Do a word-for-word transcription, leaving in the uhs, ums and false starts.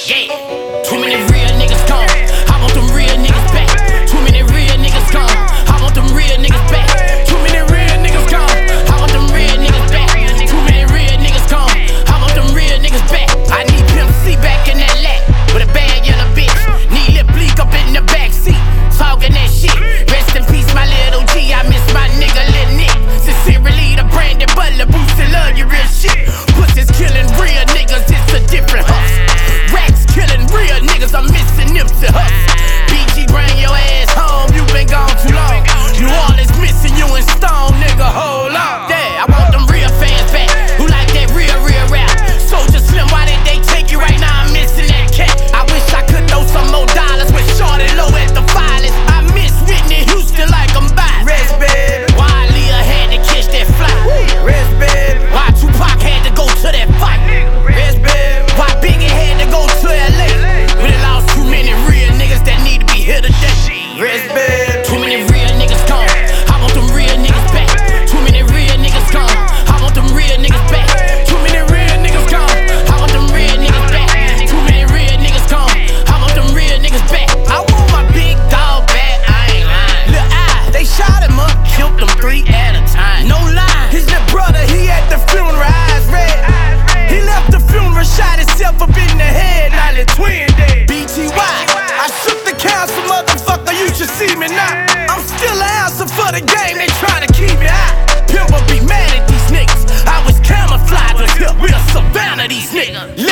Yeah. Too many real niggas gone. I want them real niggas back. Too many real niggas gone. I want them real niggas back. Too many real niggas gone. I want them real niggas back. Too many real niggas gone. I want them real niggas back. I need Pimp C back in that lap with a bad yellow bitch. Need Lil Bleak up in the back seat, talking that shit. Rest in peace, my little G. I miss my nigga Lil Nick. Sincerely, the Brandon Butler, boosting love you real shit. Pussies killing real niggas, it's a different hustle. Racks killing real niggas, I'm missing Nipsey Hussle. B G, bring your ass home, you been gone too long. New Orleans missing you in Stone, nigga, hold on. Yeah, I want them real fans back, who like that real, real rap. Soldier Slim, why did they take you right now? I'm missing that cat. I wish I could throw some more dollars with Shorty Low at the finest. I miss Whitney Houston like I'm back. Rest, baby. Why Leah had to catch that flight? Rest, baby. Why Tupac had to go to that fight? Rest, baby. Why Biggie had to go to L A? We done lost too many real niggas that need to be here today. Rest, baby. Too many real niggas gone. I want them real niggas back. Too many real niggas gone. I want them real niggas back. Too many real niggas gone. I want them real niggas back. Too many real niggas gone. I want them real niggas back. I want my big dog back. I ain't lying. Lil' I, they shot him up, killed them three at a time. No lie. His little brother, he at the funeral, eyes red. He left the funeral, shot himself up in the head. Now the twin dead. B T Y. I shook the council, motherfucker, you should see me now. I'm still an answer for the game, they tryna keep me out. Pimp be mad at these niggas. I was camouflaged with hip, real Savannah, these niggas.